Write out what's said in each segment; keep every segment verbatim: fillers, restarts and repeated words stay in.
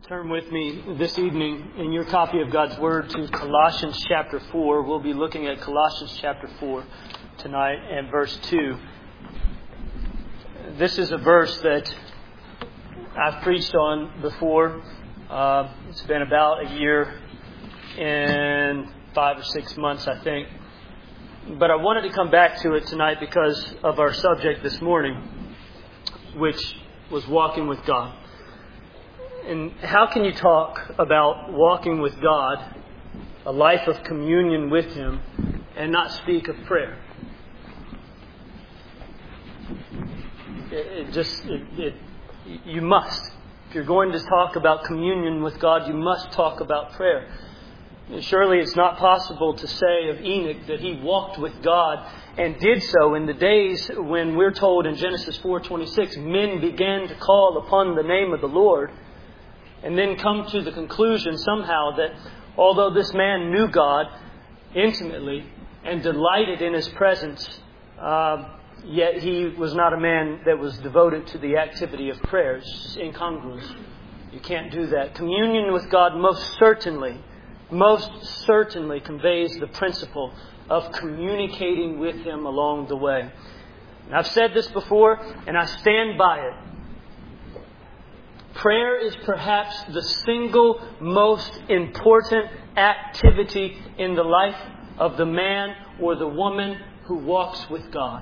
Turn with me this evening in your copy of God's Word to Colossians chapter four. We'll be looking at Colossians chapter four tonight and verse two. This is a verse that I've preached on before. Uh, it's been about a year and five or six months, I think. But I wanted to come back to it tonight because of our subject this morning, which was walking with God. And how can you talk about walking with God, a life of communion with Him, and not speak of prayer? It, it just, it, it, you must. If you're going to talk about communion with God, you must talk about prayer. Surely it's not possible to say of Enoch that he walked with God and did so in the days when we're told in Genesis four twenty-six, men began to call upon the name of the Lord, and then come to the conclusion somehow that although this man knew God intimately and delighted in His presence, uh, yet he was not a man that was devoted to the activity of prayer. It's just incongruous. You can't do that. Communion with God most certainly, most certainly conveys the principle of communicating with Him along the way. And I've said this before, and I stand by it. Prayer is perhaps the single most important activity in the life of the man or the woman who walks with God.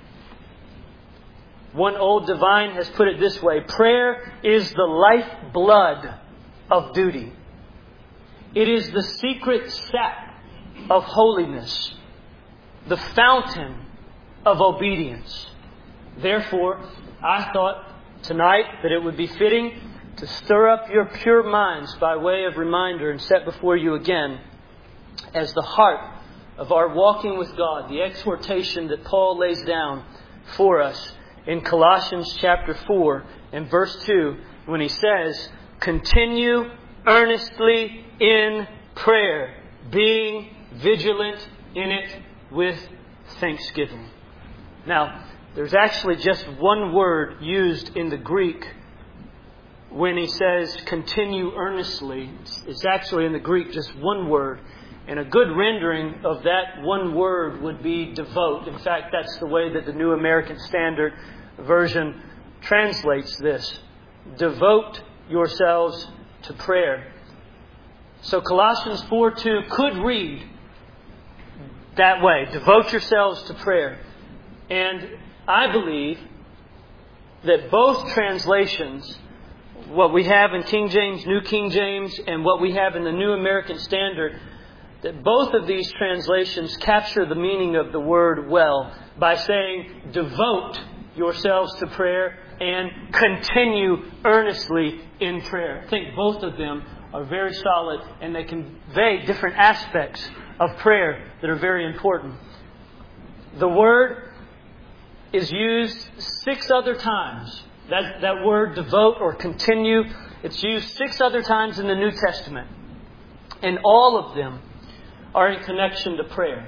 One old divine has put it this way: prayer is the lifeblood of duty. It is the secret sap of holiness, the fountain of obedience. Therefore, I thought tonight that it would be fitting to stir up your pure minds by way of reminder and set before you again as the heart of our walking with God, the exhortation that Paul lays down for us in Colossians chapter four and verse two, when he says, continue earnestly in prayer, being vigilant in it with thanksgiving. Now, there's actually just one word used in the Greek when he says continue earnestly. It's actually in the Greek just one word. And a good rendering of that one word would be devote. In fact, that's the way that the New American Standard Version translates this. Devote yourselves to prayer. So Colossians four two could read that way. Devote yourselves to prayer. And I believe that both translations, what we have in King James, New King James, and what we have in the New American Standard, that both of these translations capture the meaning of the word well by saying, devote yourselves to prayer and continue earnestly in prayer. I think both of them are very solid, and they convey different aspects of prayer that are very important. The word is used six other times. That, that word devote or continue, it's used six other times in the New Testament. And all of them are in connection to prayer.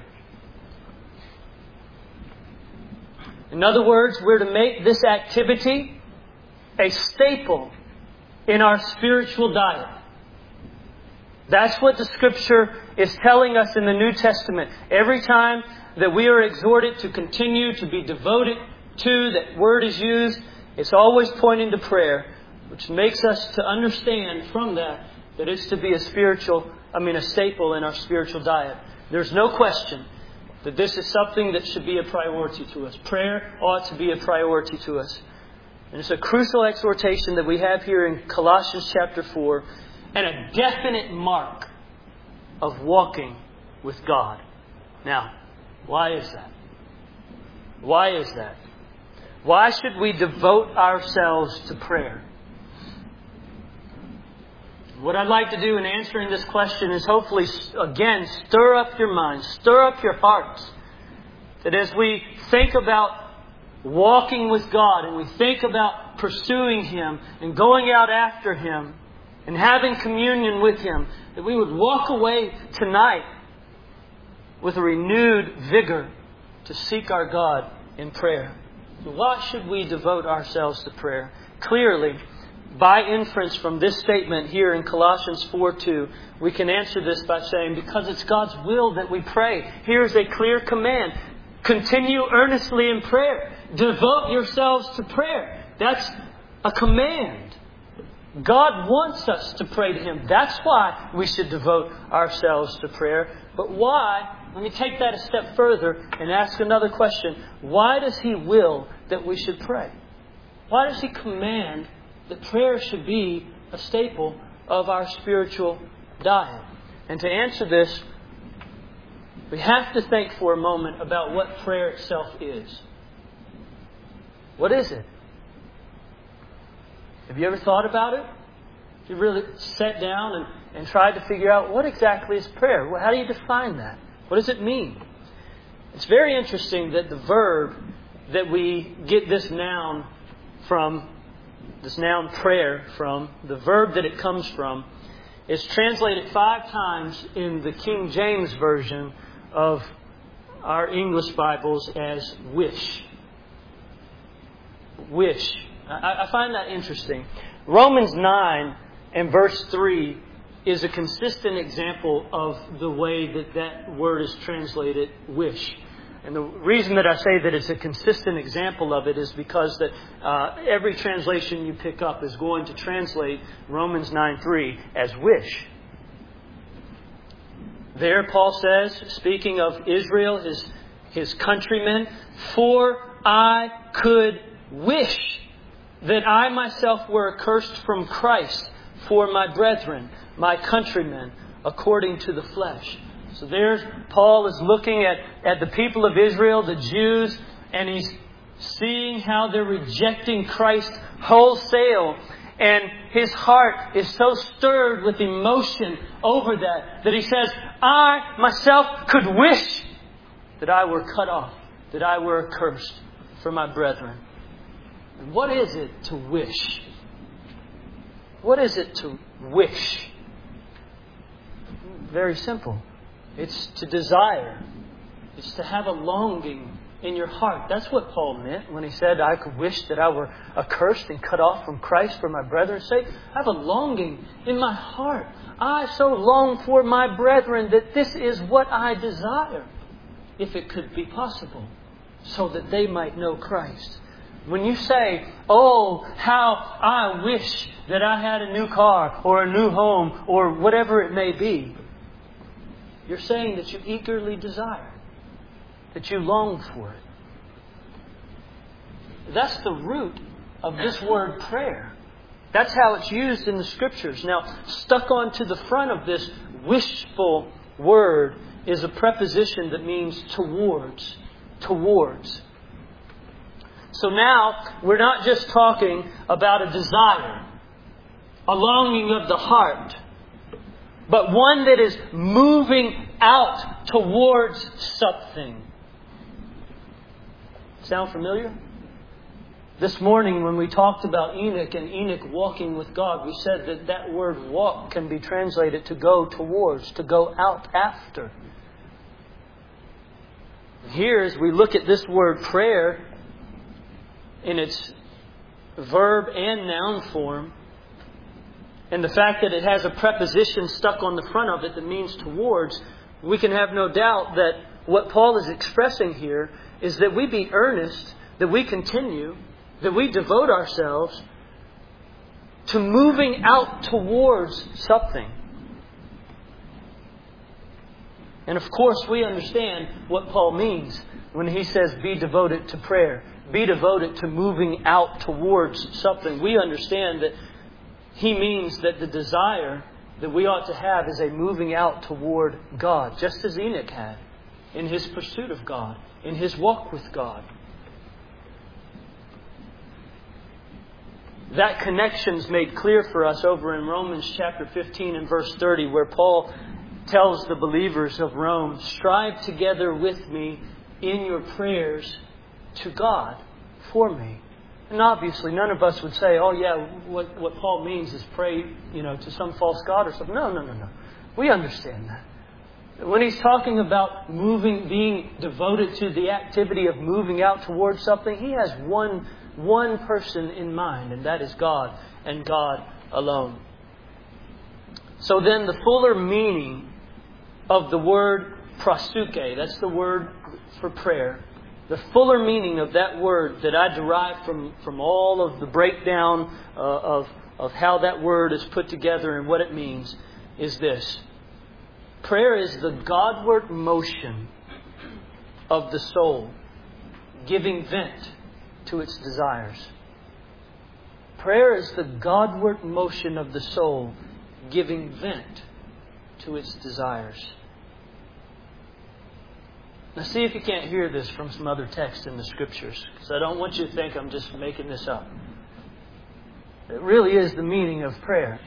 In other words, we're to make this activity a staple in our spiritual diet. That's what the Scripture is telling us in the New Testament. Every time that we are exhorted to continue to be devoted to, that word is used, it's always pointing to prayer, which makes us to understand from that that it's to be a spiritual, I mean a staple in our spiritual diet. There's no question that this is something that should be a priority to us. Prayer ought to be a priority to us. And it's a crucial exhortation that we have here in Colossians chapter four, and a definite mark of walking with God. Now, why is that? Why is that? Why should we devote ourselves to prayer? What I'd like to do in answering this question is hopefully, again, stir up your minds, stir up your hearts. That as we think about walking with God and we think about pursuing Him and going out after Him and having communion with Him, that we would walk away tonight with a renewed vigor to seek our God in prayer. So why should we devote ourselves to prayer? Clearly, by inference from this statement here in Colossians four two, we can answer this by saying, because it's God's will that we pray. Here's a clear command. Continue earnestly in prayer. Devote yourselves to prayer. That's a command. God wants us to pray to Him. That's why we should devote ourselves to prayer. But why? Let me take that a step further and ask another question. Why does He will that we should pray? Why does He command that prayer should be a staple of our spiritual diet? And to answer this, we have to think for a moment about what prayer itself is. What is it? Have you ever thought about it? Have you really sat down and, and tried to figure out what exactly is prayer? Well, how do you define that? What does it mean? It's very interesting that the verb that we get this noun from, this noun prayer from, the verb that it comes from, is translated five times in the King James Version of our English Bibles as wish. Wish. I, I find that interesting. Romans nine and verse three is a consistent example of the way that that word is translated, wish. And the reason that I say that it's a consistent example of it is because that uh, every translation you pick up is going to translate Romans nine three as wish. There Paul says, speaking of Israel, his, his countrymen, for I could wish that I myself were accursed from Christ for my brethren, my countrymen, according to the flesh. So there's Paul is looking at, at the people of Israel, the Jews, and he's seeing how they're rejecting Christ wholesale. And his heart is so stirred with emotion over that, that he says, I myself could wish that I were cut off, that I were accursed for my brethren. And what is it to wish? What is it to wish? Very simple. It's to desire. It's to have a longing in your heart. That's what Paul meant when he said, I could wish that I were accursed and cut off from Christ for my brethren's sake. I have a longing in my heart. I so long for my brethren that this is what I desire, if it could be possible, so that they might know Christ. When you say, oh, how I wish that I had a new car or a new home or whatever it may be, you're saying that you eagerly desire, that you long for it. That's the root of this word prayer. That's how it's used in the Scriptures. Now, stuck onto the front of this wishful word is a preposition that means towards. Towards. So now, we're not just talking about a desire, a longing of the heart, but one that is moving out towards something. Sound familiar? This morning when we talked about Enoch and Enoch walking with God, we said that that word walk can be translated to go towards, to go out after. Here as we look at this word prayer in its verb and noun form, and the fact that it has a preposition stuck on the front of it that means towards, we can have no doubt that what Paul is expressing here is that we be earnest, that we continue, that we devote ourselves to moving out towards something. And of course we understand what Paul means when he says be devoted to prayer. Be devoted to moving out towards something. We understand that he means that the desire that we ought to have is a moving out toward God, just as Enoch had in his pursuit of God, in his walk with God. That connection is made clear for us over in Romans chapter fifteen and verse thirty, where Paul tells the believers of Rome, strive together with me in your prayers to God for me. And obviously none of us would say, oh yeah, what, what Paul means is pray, you know, to some false god or something. No, no, no, no. We understand that. When he's talking about moving, being devoted to the activity of moving out towards something, he has one one person in mind, and that is God and God alone. So then the fuller meaning of the word proseuche, that's the word for prayer, the fuller meaning of that word that I derive from, from all of the breakdown uh, of, of how that word is put together and what it means is this. Prayer is the Godward motion of the soul, giving vent to its desires. Prayer is the Godward motion of the soul, giving vent to its desires. Now see if you can't hear this from some other text in the Scriptures, because I don't want you to think I'm just making this up. It really is the meaning of prayer.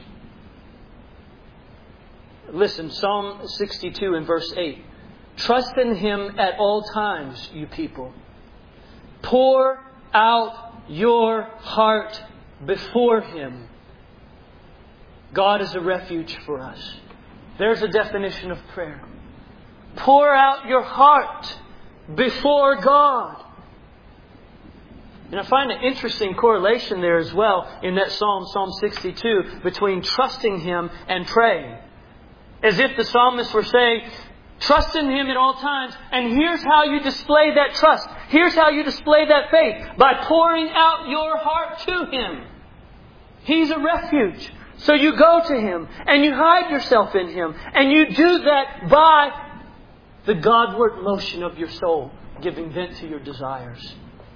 Listen, Psalm sixty-two and verse eight. Trust in Him at all times, you people. Pour out your heart before Him. God is a refuge for us. There's a definition of prayer. Pour out your heart before God. And I find an interesting correlation there as well in that Psalm, Psalm sixty-two, between trusting Him and praying. As if the psalmist were saying, trust in Him at all times, and here's how you display that trust. Here's how you display that faith. By pouring out your heart to Him. He's a refuge. So you go to Him, and you hide yourself in Him, and you do that by the Godward motion of your soul, giving vent to your desires.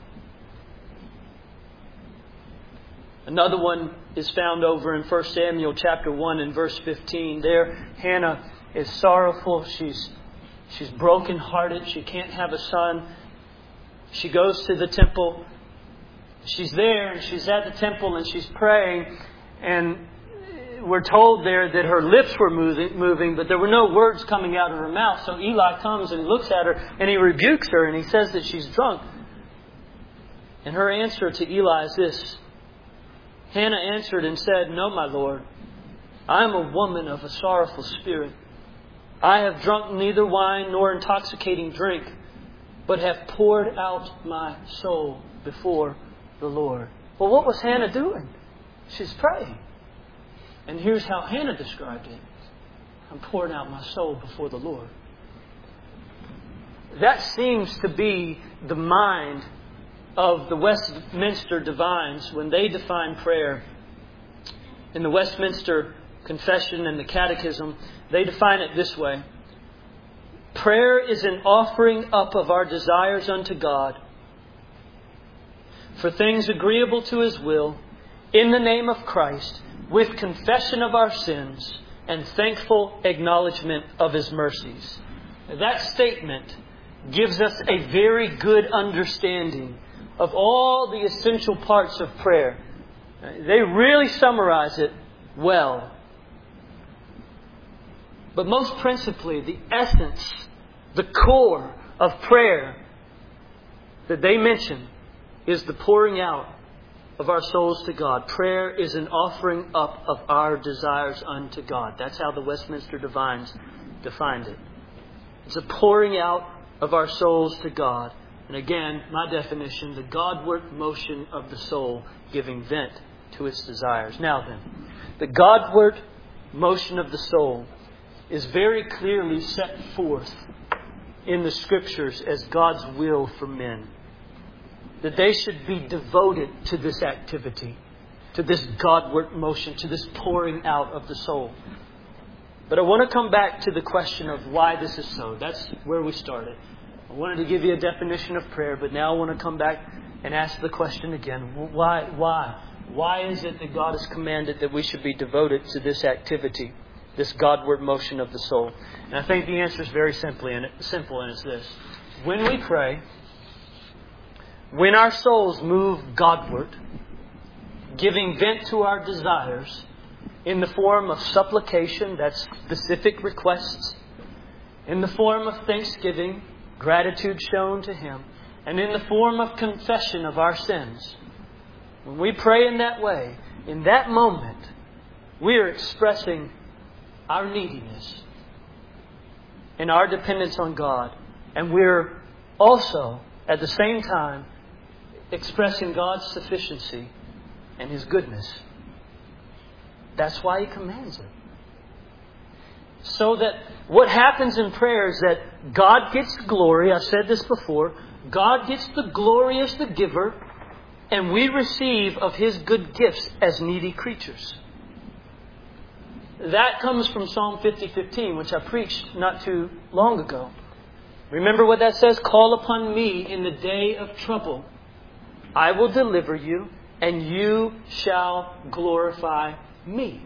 Another one is found over in First Samuel chapter one and verse fifteen. There, Hannah is sorrowful. She's she's brokenhearted. She can't have a son. She goes to the temple. She's there and she's at the temple and she's praying. And we're told there that her lips were moving, moving, but there were no words coming out of her mouth. So Eli comes and looks at her and he rebukes her and he says that she's drunk. And her answer to Eli is this. Hannah answered and said, No, my Lord, I am a woman of a sorrowful spirit. I have drunk neither wine nor intoxicating drink, but have poured out my soul before the Lord. Well, what was Hannah doing? She's praying. And here's how Hannah described it. I'm pouring out my soul before the Lord. That seems to be the mind of the Westminster Divines when they define prayer. In the Westminster Confession and the Catechism, they define it this way. Prayer is an offering up of our desires unto God for things agreeable to His will in the name of Christ, with confession of our sins and thankful acknowledgement of His mercies. That statement gives us a very good understanding of all the essential parts of prayer. They really summarize it well. But most principally, the essence, the core of prayer that they mention is the pouring out of our souls to God. Prayer is an offering up of our desires unto God. That's how the Westminster Divines defined it. It's a pouring out of our souls to God. And again, my definition, the Godward motion of the soul giving vent to its desires. Now then, the Godward motion of the soul is very clearly set forth in the Scriptures as God's will for men. That they should be devoted to this activity, to this Godward motion, to this pouring out of the soul. But I want to come back to the question of why this is so. That's where we started. I wanted to give you a definition of prayer, but now I want to come back and ask the question again. Why? Why? Why is it that God has commanded that we should be devoted to this activity, this Godward motion of the soul? And I think the answer is very simply and simple, and it's this. When we pray, when our souls move Godward, giving vent to our desires in the form of supplication, that's specific requests, in the form of thanksgiving, gratitude shown to Him, and in the form of confession of our sins. When we pray in that way, in that moment, we are expressing our neediness and our dependence on God. And we're also, at the same time, expressing God's sufficiency and His goodness. That's why He commands it. So that what happens in prayer is that God gets glory. I've said this before. God gets the glory as the giver, and we receive of His good gifts as needy creatures. That comes from Psalm fifty fifteen, which I preached not too long ago. Remember what that says? Call upon me in the day of trouble. I will deliver you, and you shall glorify me.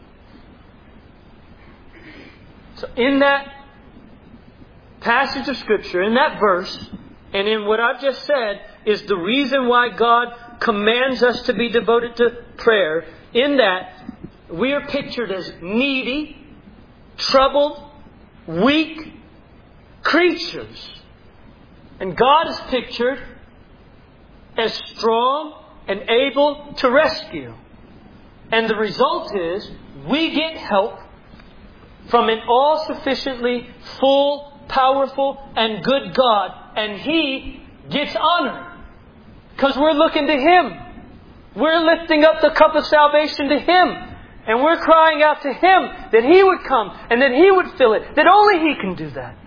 So in that passage of Scripture, in that verse, and in what I've just said, is the reason why God commands us to be devoted to prayer. In that, we are pictured as needy, troubled, weak creatures. And God is pictured as strong and able to rescue. And the result is we get help from an all-sufficiently full, powerful, and good God. And He gets honor. Because we're looking to Him. We're lifting up the cup of salvation to Him. And we're crying out to Him that He would come and that He would fill it. That only He can do that.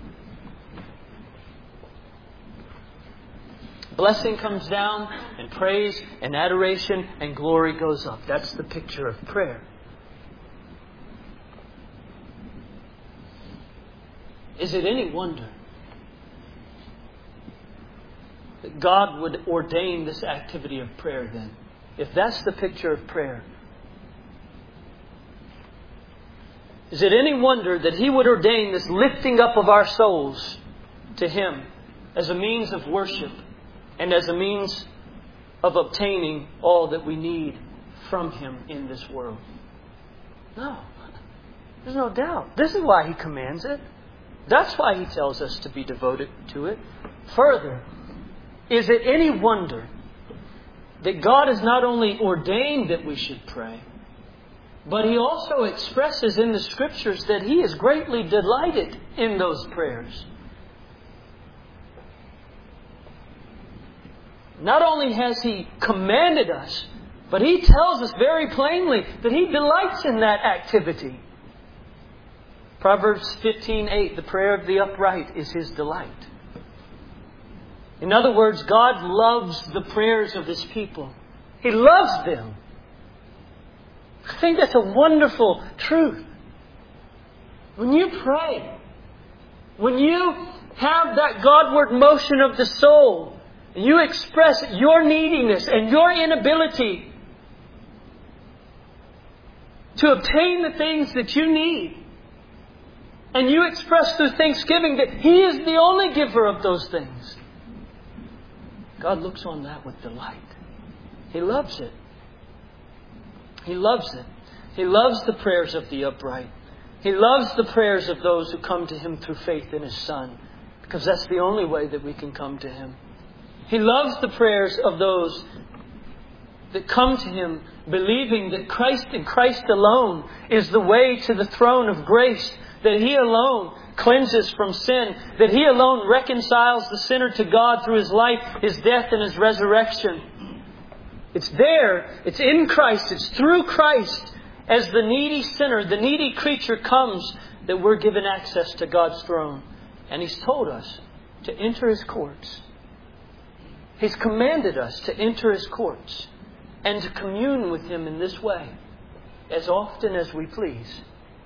Blessing comes down, and praise and adoration and glory goes up. That's the picture of prayer. Is it any wonder that God would ordain this activity of prayer then? If that's the picture of prayer, is it any wonder that He would ordain this lifting up of our souls to Him as a means of worship and as a means of obtaining all that we need from Him in this world? No. There's no doubt. This is why He commands it. That's why He tells us to be devoted to it. Further, is it any wonder that God has not only ordained that we should pray, but He also expresses in the Scriptures that He is greatly delighted in those prayers. Not only has He commanded us, but He tells us very plainly that He delights in that activity. Proverbs fifteen eight, the prayer of the upright is His delight. In other words, God loves the prayers of His people. He loves them. I think that's a wonderful truth. When you pray, when you have that Godward motion of the soul, you express your neediness and your inability to obtain the things that you need. And you express through thanksgiving that He is the only giver of those things. God looks on that with delight. He loves it. He loves it. He loves the prayers of the upright. He loves the prayers of those who come to Him through faith in His Son. Because that's the only way that we can come to Him. He loves the prayers of those that come to Him believing that Christ and Christ alone is the way to the throne of grace. That He alone cleanses from sin. That He alone reconciles the sinner to God through His life, His death, and His resurrection. It's there. It's in Christ. It's through Christ. As the needy sinner, the needy creature comes, that we're given access to God's throne. And He's told us to enter His courts. He's commanded us to enter His courts and to commune with Him in this way as often as we please.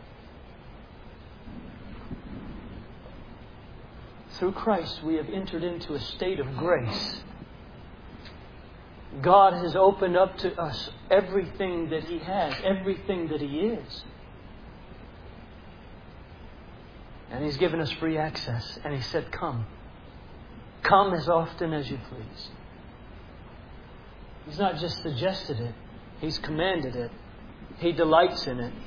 Through Christ we have entered into a state of grace. God has opened up to us everything that He has, everything that He is. And He's given us free access. And He said, come. Come as often as you please. He's not just suggested it. He's commanded it. He delights in it.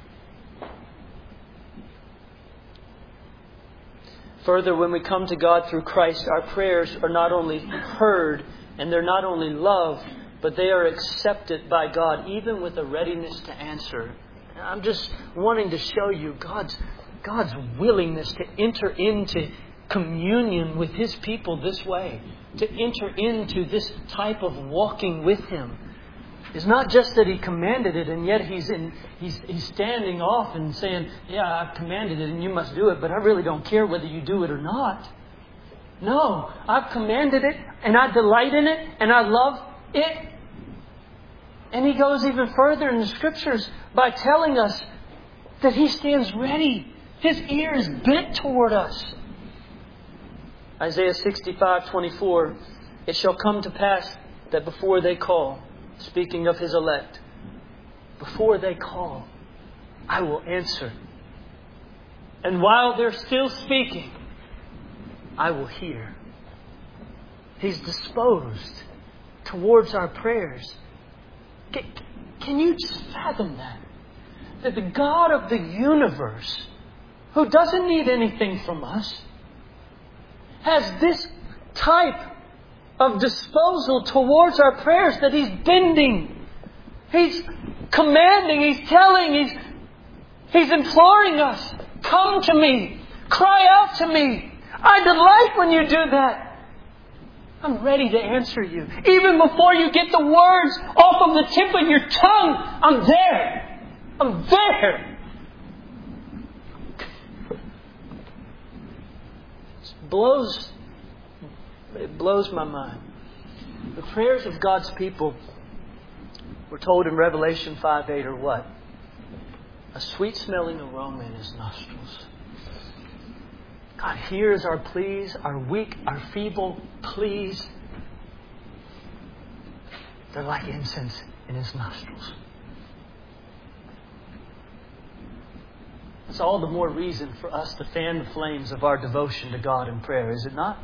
Further, when we come to God through Christ, our prayers are not only heard and they're not only loved, but they are accepted by God, even with a readiness to answer. I'm just wanting to show you God's, God's willingness to enter into communion with His people this way, to enter into this type of walking with Him. It's not just that He commanded it and yet He's in He's He's standing off and saying, yeah, I've commanded it and you must do it, but I really don't care whether you do it or not. No, I've commanded it and I delight in it and I love it. And He goes even further in the Scriptures by telling us that He stands ready. His ear is bent toward us. Isaiah sixty-five twenty-four, it shall come to pass that before they call, speaking of His elect, before they call, I will answer. And while they're still speaking, I will hear. He's disposed towards our prayers. Can, can you just fathom that? That the God of the universe, who doesn't need anything from us, has this type of disposal towards our prayers, that He's bending. He's commanding. He's telling. He's, he's imploring us. Come to me. Cry out to me. I delight when you do that. I'm ready to answer you. Even before you get the words off of the tip of your tongue, I'm there. I'm there. It blows, it blows my mind. The prayers of God's people, we're told in Revelation five eight, are what? A sweet smelling aroma in His nostrils. God hears our pleas, our weak, our feeble pleas. They're like incense in His nostrils. It's all the more reason for us to fan the flames of our devotion to God in prayer, is it not?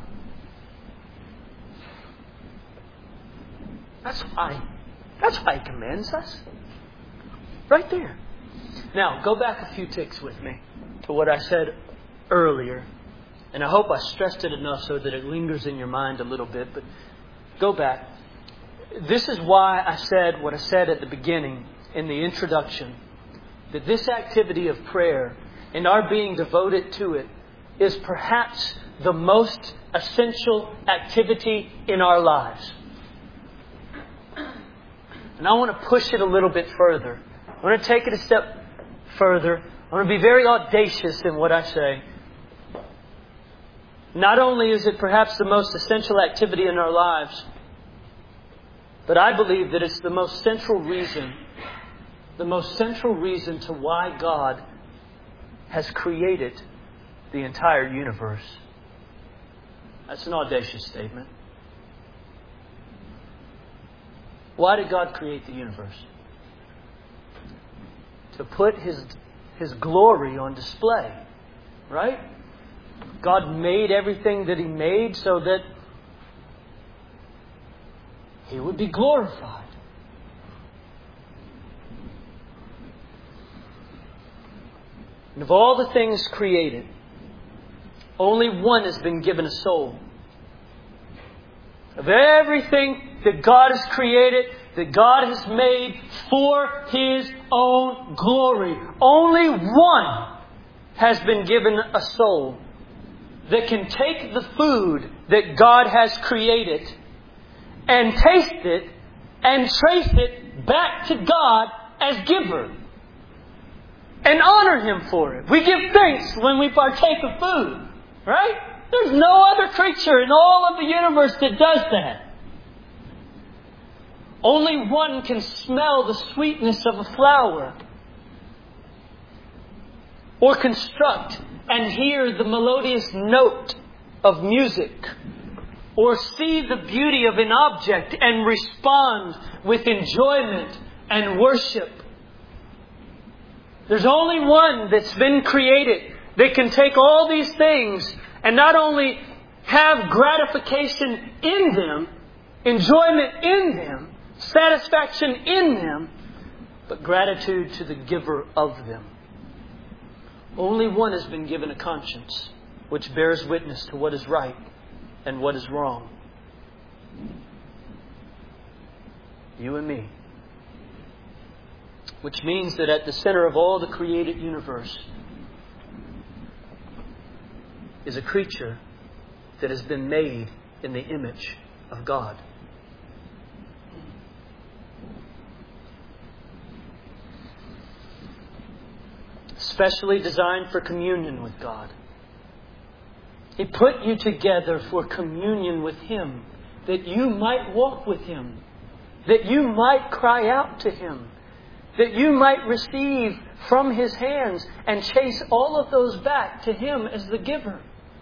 That's why. That's why He commands us. Right there. Now, go back a few ticks with me to what I said earlier. And I hope I stressed it enough so that it lingers in your mind a little bit. But go back. This is why I said what I said at the beginning in the introduction. That this activity of prayer and our being devoted to it is perhaps the most essential activity in our lives. And I want to push it a little bit further. I want to take it a step further. I want to be very audacious in what I say. Not only is it perhaps the most essential activity in our lives, but I believe that it's the most central reason, the most central reason to why God has created the entire universe. That's an audacious statement. Why did God create the universe? To put His, His glory on display. Right? God made everything that He made so that He would be glorified. And of all the things created, only one has been given a soul. Of everything that God has created, that God has made for His own glory, only one has been given a soul that can take the food that God has created and taste it and trace it back to God as giver and honor Him for it. We give thanks when we partake of food, right? There's no other creature in all of the universe that does that. Only one can smell the sweetness of a flower or construct and hear the melodious note of music, or see the beauty of an object and respond with enjoyment and worship. There's only one that's been created that can take all these things and not only have gratification in them, enjoyment in them, satisfaction in them, but gratitude to the giver of them. Only one has been given a conscience which bears witness to what is right and what is wrong. You and me. Which means that at the center of all the created universe is a creature that has been made in the image of God. Specially designed for communion with God. He put you together for communion with Him, that you might walk with Him, that you might cry out to Him, that you might receive from His hands and chase all of those back to Him as the giver.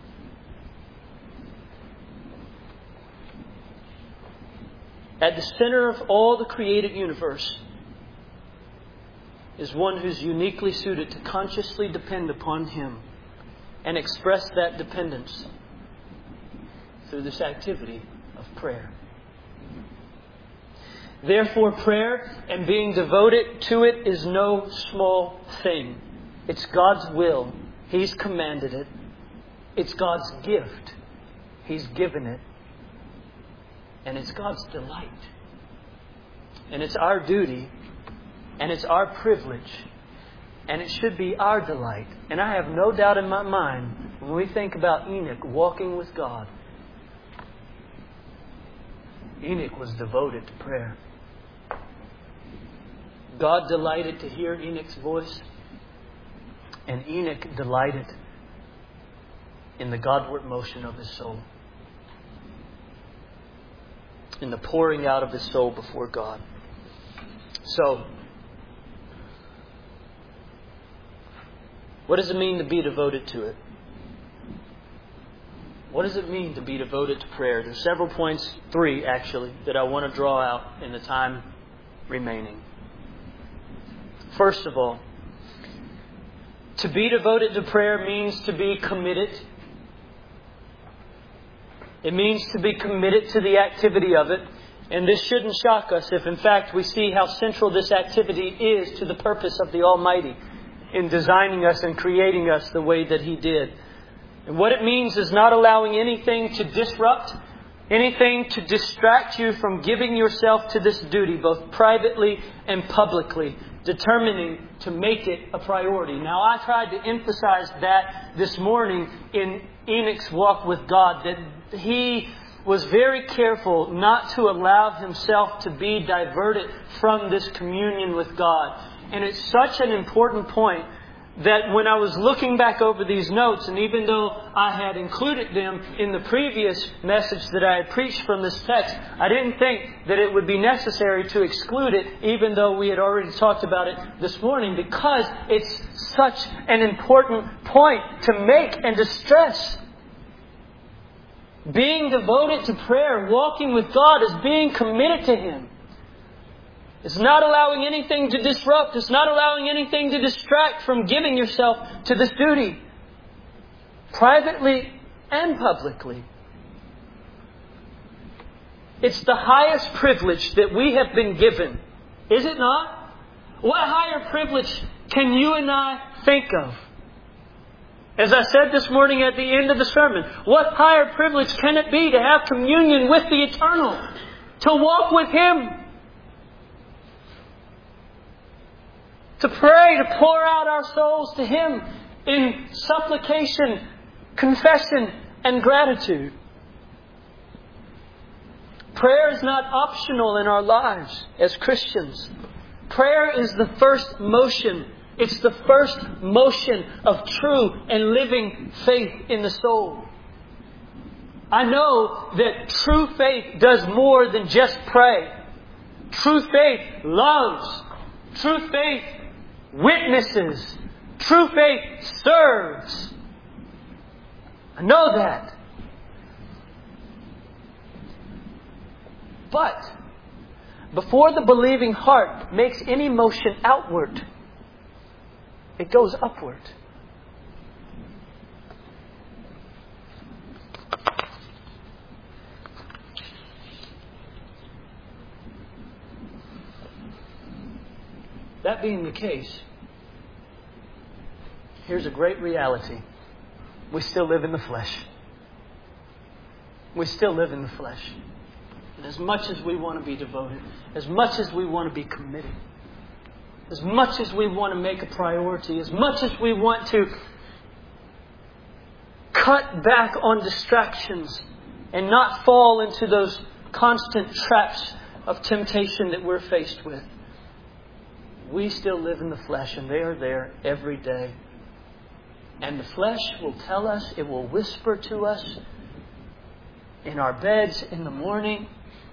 At the center of all the created universe is one who's uniquely suited to consciously depend upon Him and express that dependence through this activity of prayer. Therefore, prayer and being devoted to it is no small thing. It's God's will. He's commanded it. It's God's gift. He's given it. And it's God's delight. And it's our duty. And it's our privilege. And it should be our delight. And I have no doubt in my mind, when we think about Enoch walking with God, Enoch was devoted to prayer. God delighted to hear Enoch's voice. And Enoch delighted in the Godward motion of his soul. In the pouring out of his soul before God. So, what does it mean to be devoted to it? What does it mean to be devoted to prayer? There's several points, three actually, that I want to draw out in the time remaining. First of all, to be devoted to prayer means to be committed. It means to be committed to the activity of it. And this shouldn't shock us if in fact we see how central this activity is to the purpose of the Almighty in designing us and creating us the way that He did. And what it means is not allowing anything to disrupt, anything to distract you from giving yourself to this duty, both privately and publicly, determining to make it a priority. Now, I tried to emphasize that this morning in Enoch's walk with God, that he was very careful not to allow himself to be diverted from this communion with God. And it's such an important point that when I was looking back over these notes, and even though I had included them in the previous message that I had preached from this text, I didn't think that it would be necessary to exclude it, even though we had already talked about it this morning, because it's such an important point to make and to stress. Being devoted to prayer, walking with God, is being committed to Him. It's not allowing anything to disrupt. It's not allowing anything to distract from giving yourself to this duty. Privately and publicly. It's the highest privilege that we have been given. Is it not? What higher privilege can you and I think of? As I said this morning at the end of the sermon, what higher privilege can it be to have communion with the Eternal? To walk with Him? To pray, to pour out our souls to Him in supplication, confession, and gratitude. Prayer is not optional in our lives as Christians. Prayer is the first motion. It's the first motion of true and living faith in the soul. I know that true faith does more than just pray. True faith loves. True faith witnesses. True faith serves. I know that. But before the believing heart makes any motion outward, it goes upward. That being the case, here's a great reality. We still live in the flesh. We still live in the flesh. And as much as we want to be devoted, as much as we want to be committed, as much as we want to make a priority, as much as we want to cut back on distractions and not fall into those constant traps of temptation that we're faced with. We still live in the flesh, and they are there every day. And the flesh will tell us, it will whisper to us in our beds in the morning,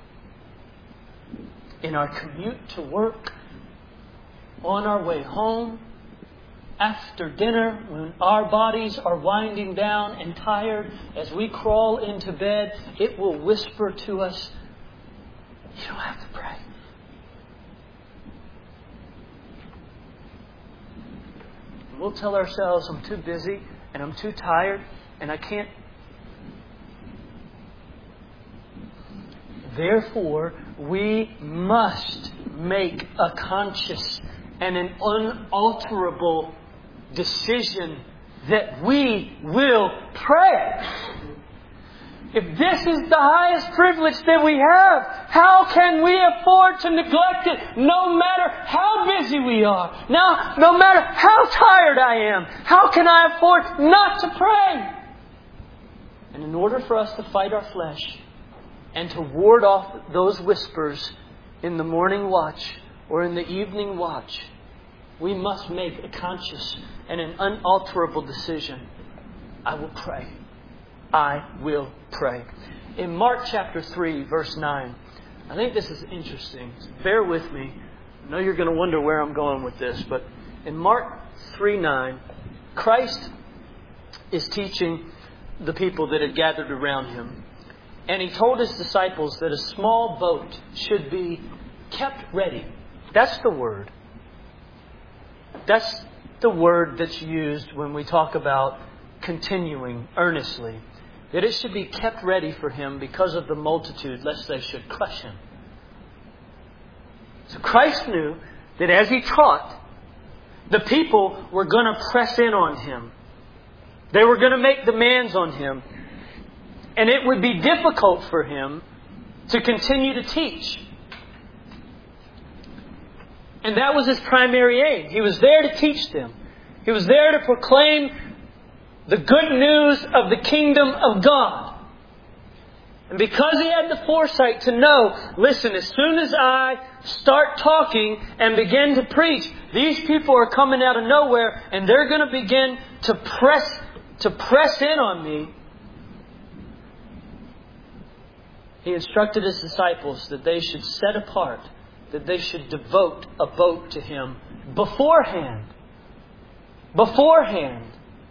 in our commute to work, on our way home, after dinner, when our bodies are winding down and tired, as we crawl into bed, it will whisper to us, you don't have to pray. And we'll tell ourselves, I'm too busy and I'm too tired and I can't. Therefore, we must make a conscious and an unalterable decision that we will pray. If this is the highest privilege that we have, how can we afford to neglect it no matter how busy we are? Now, no matter how tired I am, how can I afford not to pray? And in order for us to fight our flesh and to ward off those whispers in the morning watch or in the evening watch, we must make a conscious and an unalterable decision. I will pray. I will pray. In Mark chapter three, verse nine, I think this is interesting. Bear with me. I know you're going to wonder where I'm going with this, but in Mark three nine, Christ is teaching the people that had gathered around Him. And He told His disciples that a small boat should be kept ready. That's the word. That's the word that's used when we talk about continuing earnestly. That it should be kept ready for Him because of the multitude, lest they should crush Him. So Christ knew that as He taught, the people were going to press in on Him. They were going to make demands on Him. And it would be difficult for Him to continue to teach. And that was His primary aim. He was there to teach them. He was there to proclaim the good news of the kingdom of God. And because He had the foresight to know, listen, as soon as I start talking and begin to preach, these people are coming out of nowhere and they're going to begin to press, to press in on me. He instructed His disciples that they should set apart, that they should devote a boat to Him beforehand. Beforehand.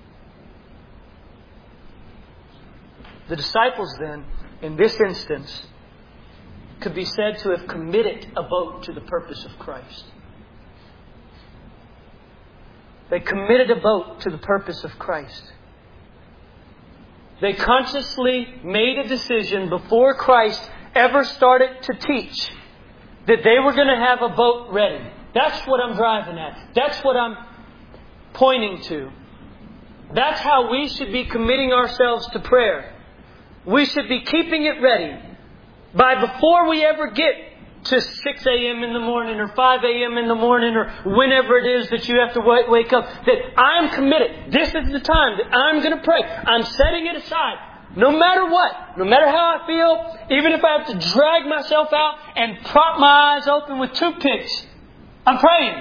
The disciples then, in this instance, could be said to have committed a boat to the purpose of Christ. They committed a boat to the purpose of Christ. They consciously made a decision before Christ ever started to teach that they were going to have a boat ready. That's what I'm driving at. That's what I'm pointing to. That's how we should be committing ourselves to prayer. We should be keeping it ready by before we ever get to six a.m. in the morning or five a.m. in the morning or whenever it is that you have to wake up, that I'm committed. This is the time that I'm going to pray. I'm setting it aside. No matter what, no matter how I feel, even if I have to drag myself out and prop my eyes open with toothpicks, I'm praying.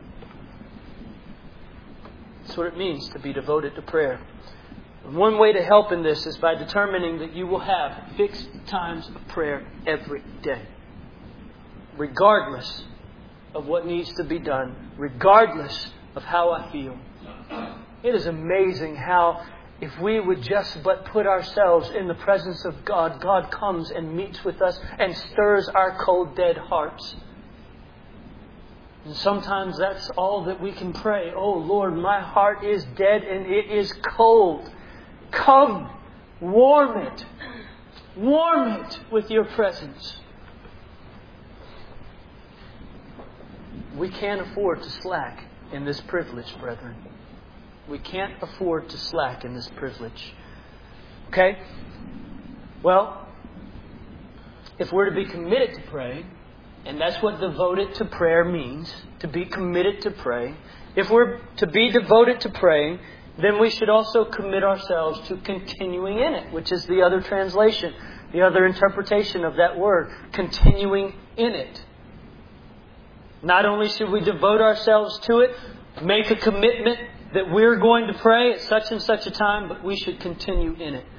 That's what it means to be devoted to prayer. And one way to help in this is by determining that you will have fixed times of prayer every day. Regardless of what needs to be done. Regardless of how I feel. It is amazing how if we would just but put ourselves in the presence of God, God comes and meets with us and stirs our cold, dead hearts. And sometimes that's all that we can pray. Oh Lord, my heart is dead and it is cold. Come, warm it. Warm it with your presence. We can't afford to slack in this privilege, brethren. We can't afford to slack in this privilege. Okay? Well, if we're to be committed to pray, and that's what devoted to prayer means, to be committed to pray. If we're to be devoted to praying, then we should also commit ourselves to continuing in it, which is the other translation, the other interpretation of that word, continuing in it. Not only should we devote ourselves to it, make a commitment that we're going to pray at such and such a time, but we should continue in it.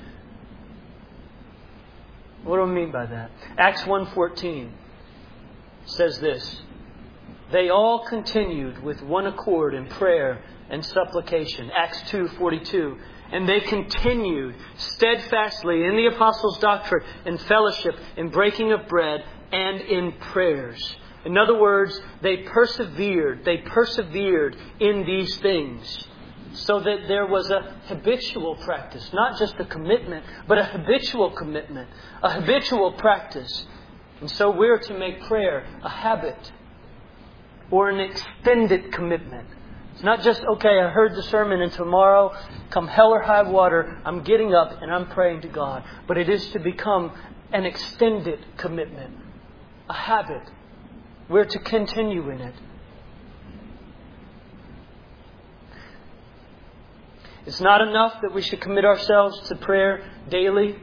What do I mean by that? Acts one fourteen says this: they all continued with one accord in prayer and supplication. Acts two forty-two. And they continued steadfastly in the apostles' doctrine, in fellowship, in breaking of bread, and in prayers. In other words, they persevered. They persevered in these things. So that there was a habitual practice. Not just a commitment, but a habitual commitment. A habitual practice. And so we're to make prayer a habit. Or an extended commitment. It's not just, okay, I heard the sermon and tomorrow, come hell or high water, I'm getting up and I'm praying to God. But it is to become an extended commitment. A habit. We're to continue in it. It's not enough that we should commit ourselves to prayer daily.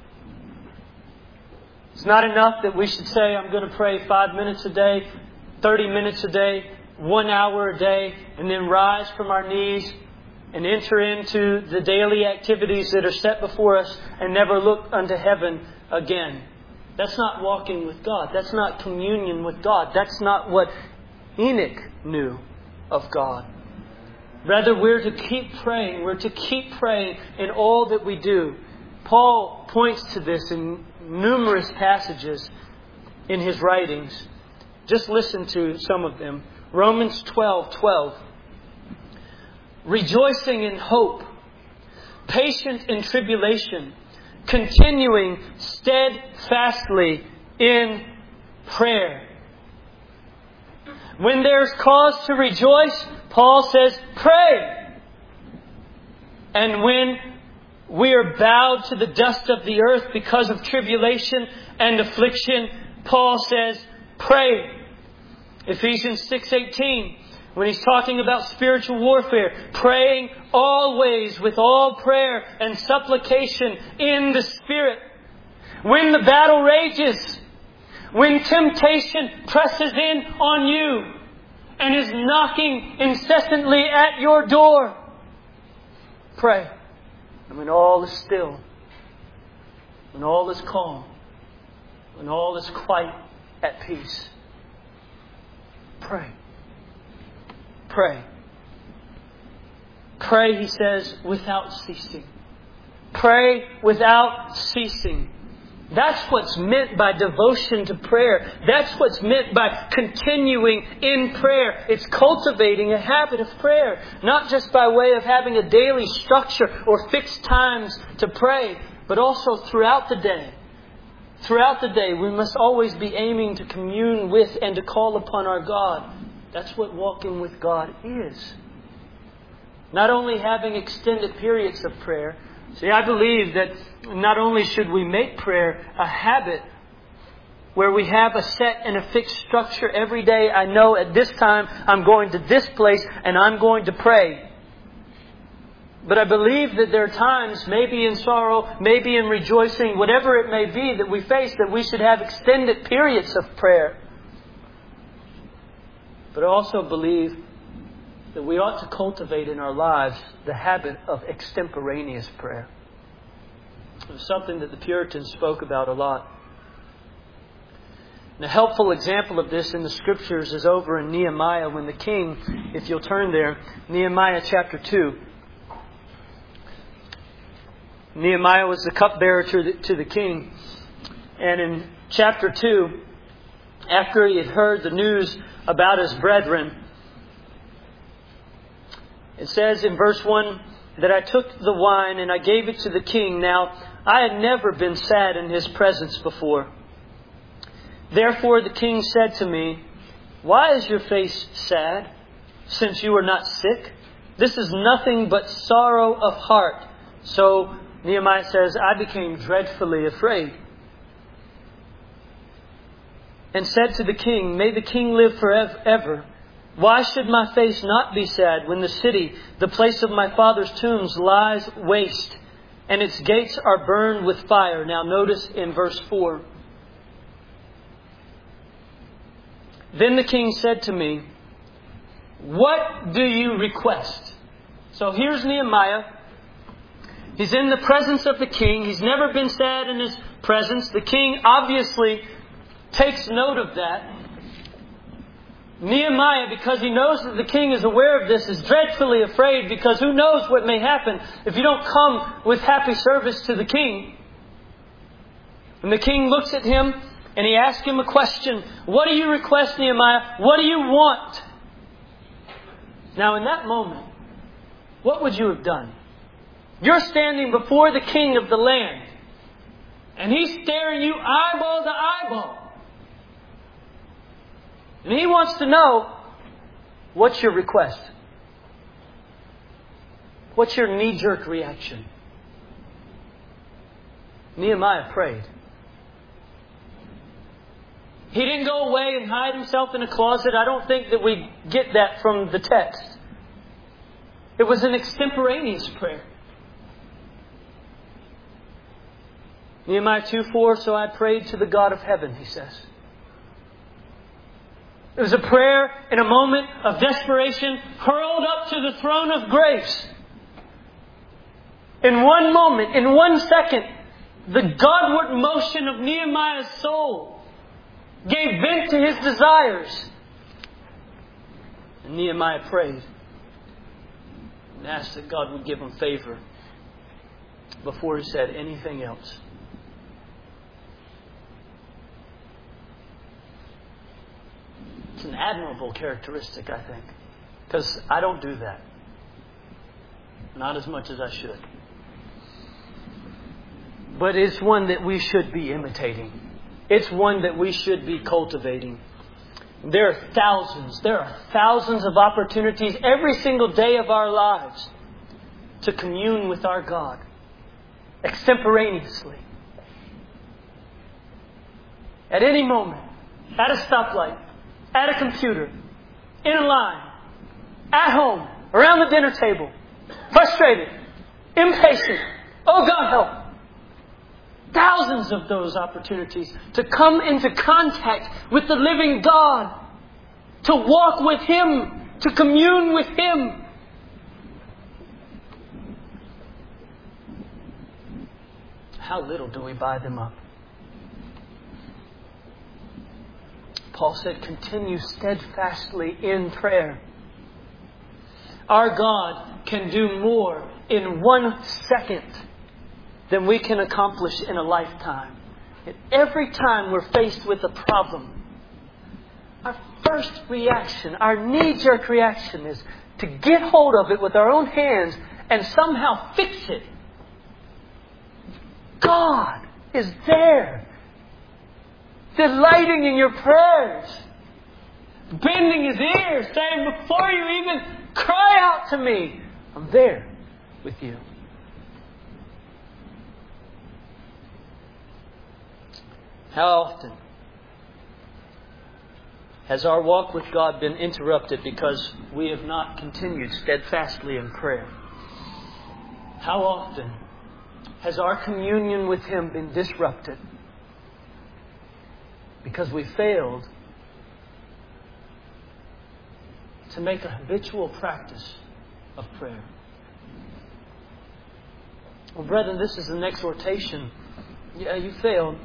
It's not enough that we should say, I'm going to pray five minutes a day, thirty minutes a day, one hour a day, and then rise from our knees and enter into the daily activities that are set before us and never look unto heaven again. That's not walking with God. That's not communion with God. That's not what Enoch knew of God. Rather, we're to keep praying. We're to keep praying in all that we do. Paul points to this in numerous passages in his writings. Just listen to some of them. Romans twelve twelve. Rejoicing in hope, patient in tribulation, continuing steadfastly in prayer. When there's cause to rejoice, Paul says, pray. And when we are bowed to the dust of the earth because of tribulation and affliction, Paul says, pray. Ephesians six eighteen, when he's talking about spiritual warfare, praying always with all prayer and supplication in the Spirit. When the battle rages, when temptation presses in on you and is knocking incessantly at your door, pray. And when all is still, when all is calm, when all is quite at peace, pray. Pray. Pray, he says, without ceasing. Pray without ceasing. That's what's meant by devotion to prayer. That's what's meant by continuing in prayer. It's cultivating a habit of prayer. Not just by way of having a daily structure or fixed times to pray, but also throughout the day. Throughout the day, we must always be aiming to commune with and to call upon our God. That's what walking with God is. Not only having extended periods of prayer. See, I believe that not only should we make prayer a habit where we have a set and a fixed structure every day. I know at this time I'm going to this place and I'm going to pray. But I believe that there are times, maybe in sorrow, maybe in rejoicing, whatever it may be that we face, that we should have extended periods of prayer. But I also believe that we ought to cultivate in our lives the habit of extemporaneous prayer. It was something that the Puritans spoke about a lot. And a helpful example of this in the Scriptures is over in Nehemiah when the king, if you'll turn there, Nehemiah chapter two. Nehemiah was the cupbearer to the, to the king. And in chapter two, after he had heard the news about his brethren, it says in verse one that I took the wine and I gave it to the king. Now, I had never been sad in his presence before. Therefore the king said to me, why is your face sad, since you are not sick? This is nothing but sorrow of heart. So Nehemiah says, I became dreadfully afraid. And said to the king, may the king live forever. Why should my face not be sad when the city, the place of my father's tombs, lies waste and its gates are burned with fire? Now notice in verse four. Then the king said to me, what do you request? So here's Nehemiah. He's in the presence of the king. He's never been sad in his presence. The king obviously takes note of that. Nehemiah, because he knows that the king is aware of this, is dreadfully afraid, because who knows what may happen if you don't come with happy service to the king. And the king looks at him and he asks him a question. What do you request, Nehemiah? What do you want? Now in that moment, what would you have done? You're standing before the king of the land, and he's staring you eyeball to eyeball. And he wants to know, what's your request? What's your knee-jerk reaction? Nehemiah prayed. He didn't go away and hide himself in a closet. I don't think that we get that from the text. It was an extemporaneous prayer. Nehemiah two four, so I prayed to the God of heaven, he says. It was a prayer in a moment of desperation, hurled up to the throne of grace. In one moment, in one second, the Godward motion of Nehemiah's soul gave vent to his desires. And Nehemiah prayed and asked that God would give him favor before he said anything else. It's an admirable characteristic, I think, because I don't do that. Not as much as I should. But it's one that we should be imitating. It's one that we should be cultivating. There are thousands, there are thousands of opportunities every single day of our lives to commune with our God extemporaneously. At any moment, at a stoplight, at a computer, in a line, at home, around the dinner table, frustrated, impatient. Oh God, help. Thousands of those opportunities to come into contact with the living God, to walk with Him, to commune with Him. How little do we buy them up? Paul said, continue steadfastly in prayer. Our God can do more in one second than we can accomplish in a lifetime. And every time we're faced with a problem, our first reaction, our knee-jerk reaction is to get hold of it with our own hands and somehow fix it. God is there, delighting in your prayers, bending His ears, saying, before you even cry out to me, I'm there with you. How often has our walk with God been interrupted because we have not continued steadfastly in prayer? How often has our communion with Him been disrupted because we failed to make a habitual practice of prayer? Well, brethren, this is an exhortation. Yeah, you failed.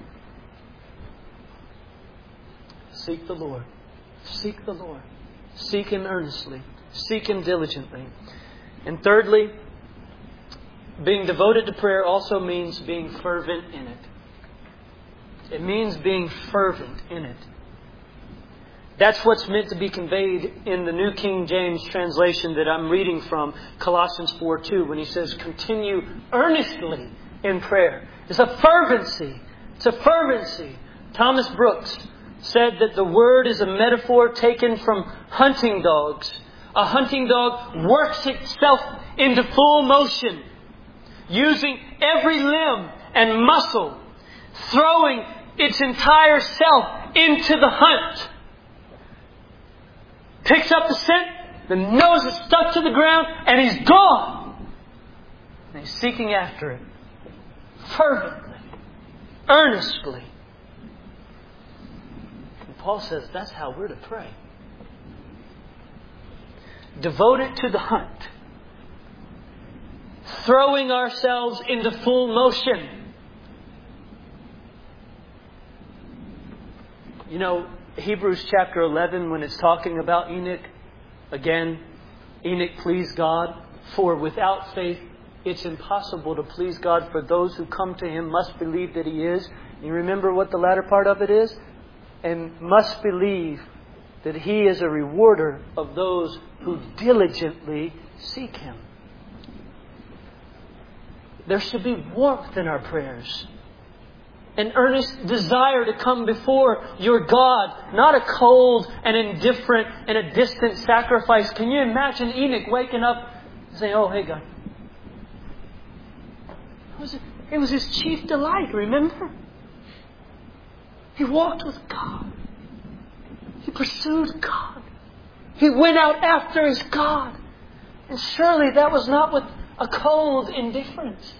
Seek the Lord. Seek the Lord. Seek Him earnestly. Seek Him diligently. And thirdly, being devoted to prayer also means being fervent in it. It means being fervent in it. That's what's meant to be conveyed in the New King James translation that I'm reading from, Colossians four two, when he says, continue earnestly in prayer. It's a fervency. It's a fervency. Thomas Brooks said that the word is a metaphor taken from hunting dogs. A hunting dog works itself into full motion, using every limb and muscle, throwing its entire self into the hunt. picks up the scent, the nose is stuck to the ground, and he's gone. And he's seeking after it fervently, earnestly. And Paul says that's how we're to pray. Devoted to the hunt. Throwing ourselves into full motion. You know, Hebrews chapter eleven, when it's talking about Enoch, again, Enoch pleased God, for without faith it's impossible to please God, for those who come to Him must believe that He is. You remember what the latter part of it is? And must believe that He is a rewarder of those who diligently seek Him. There should be warmth in our prayers. An earnest desire to come before your God. Not a cold and indifferent and a distant sacrifice. Can you imagine Enoch waking up and saying, oh, hey God. It was, it was his chief delight, remember? He walked with God. He pursued God. He went out after his God. And surely that was not with a cold indifference.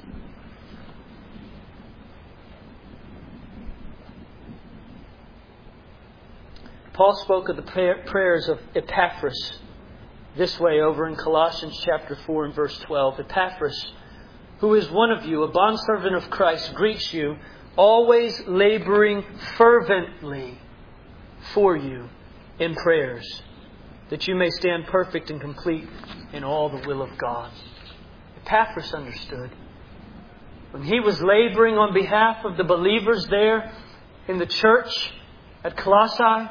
Paul spoke of the prayers of Epaphras this way over in Colossians chapter four and verse twelve. Epaphras, who is one of you, a bondservant of Christ, greets you, always laboring fervently for you in prayers, that you may stand perfect and complete in all the will of God. Epaphras understood. When he was laboring on behalf of the believers there in the church at Colossae,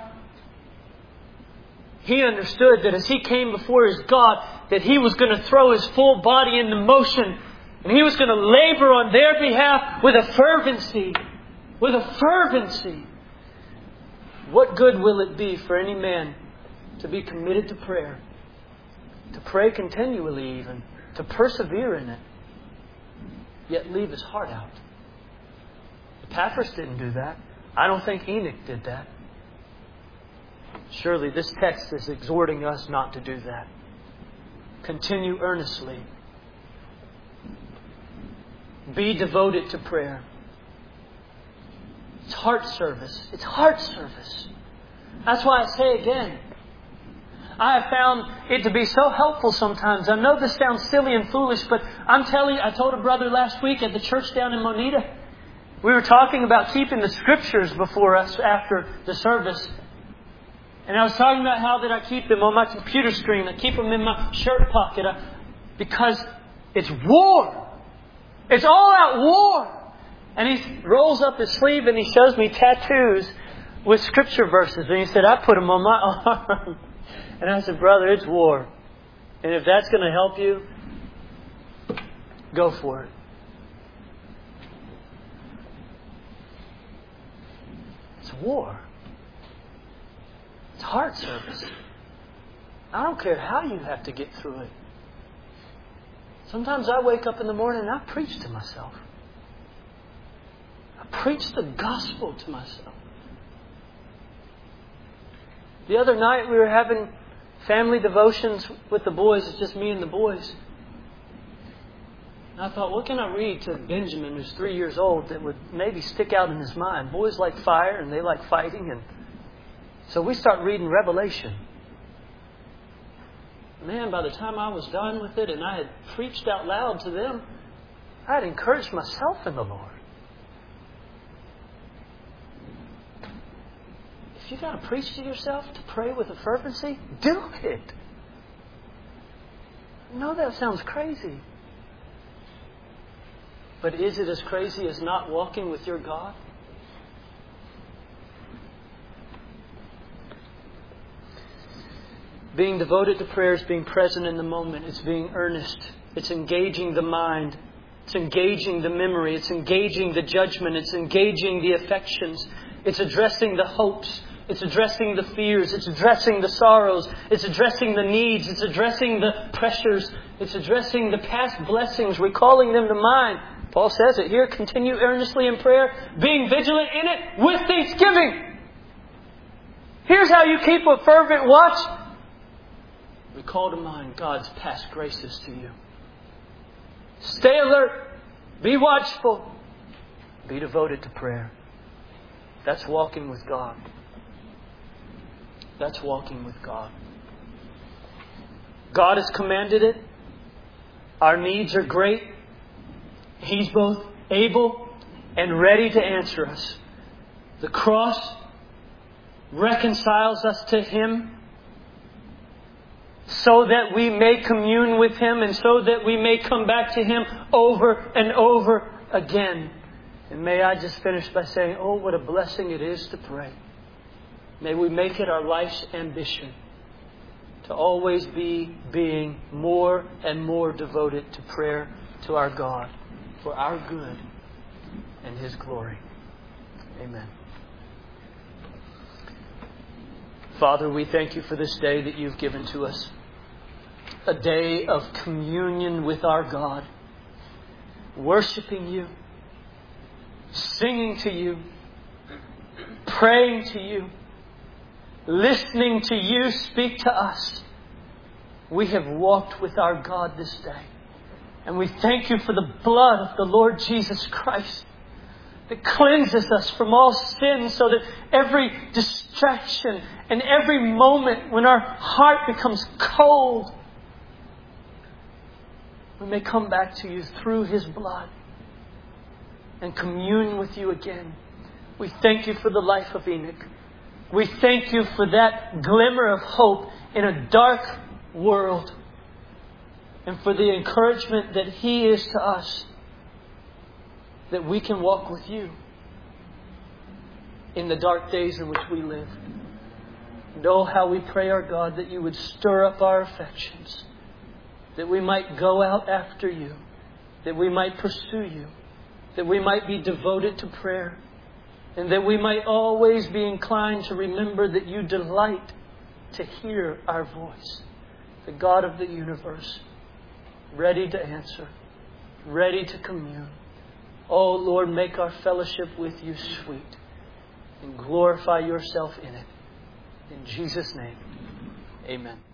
he understood that as he came before his God, that he was going to throw his full body into motion. And he was going to labor on their behalf with a fervency. With a fervency. What good will it be for any man to be committed to prayer? To pray continually even. To persevere in it. Yet leave his heart out. Epaphras didn't do that. I don't think Enoch did that. Surely this text is exhorting us not to do that. Continue earnestly. Be devoted to prayer. It's heart service. It's heart service. That's why I say again, I have found it to be so helpful sometimes. I know this sounds silly and foolish, but I'm telling you, I told a brother last week at the church down in Moneta, we were talking about keeping the Scriptures before us after the service. And I was talking about how that I keep them on my computer screen. I keep them in my shirt pocket. I, because it's war. It's all out war. And he rolls up his sleeve and he shows me tattoos with Scripture verses. And he said, I put them on my arm. And I said, brother, it's war. And if that's going to help you, go for it. It's war. It's heart service. I don't care how you have to get through it. Sometimes I wake up in the morning and I preach to myself. I preach the gospel to myself. The other night we were having family devotions with the boys. It's just me and the boys. And I thought, what can I read to Benjamin, who's three years old, that would maybe stick out in his mind? Boys like fire and they like fighting. And so we start reading Revelation. Man, by the time I was done with it and I had preached out loud to them, I had encouraged myself in the Lord. If you've got to preach to yourself, to pray with a fervency, do it. I know that sounds crazy. But is it as crazy as not walking with your God? Being devoted to prayer is being present in the moment. It's being earnest. It's engaging the mind. It's engaging the memory. It's engaging the judgment. It's engaging the affections. It's addressing the hopes. It's addressing the fears. It's addressing the sorrows. It's addressing the needs. It's addressing the pressures. It's addressing the past blessings, recalling them to mind. Paul says it here. Continue earnestly in prayer, being vigilant in it with thanksgiving. Here's how you keep a fervent watch. We call to mind God's past graces to you. Stay alert. Be watchful. Be devoted to prayer. That's walking with God. That's walking with God. God has commanded it. Our needs are great. He's both able and ready to answer us. The cross reconciles us to Him so that we may commune with Him and so that we may come back to Him over and over again. And may I just finish by saying, oh, what a blessing it is to pray. May we make it our life's ambition to always be being more and more devoted to prayer to our God for our good and His glory. Amen. Father, we thank You for this day that You've given to us. A day of communion with our God. Worshiping You. Singing to You. Praying to You. Listening to You speak to us. We have walked with our God this day. And we thank You for the blood of the Lord Jesus Christ that cleanses us from all sin so that every distraction and every moment when our heart becomes cold, we may come back to You through His blood and commune with You again. We thank You for the life of Enoch. We thank You for that glimmer of hope in a dark world and for the encouragement that he is to us, that we can walk with You in the dark days in which we live. And oh, how we pray, our God, that You would stir up our affections, that we might go out after You, that we might pursue You, that we might be devoted to prayer, and that we might always be inclined to remember that You delight to hear our voice, the God of the universe, ready to answer, ready to commune. Oh Lord, make our fellowship with You sweet and glorify Yourself in it. In Jesus' name, amen.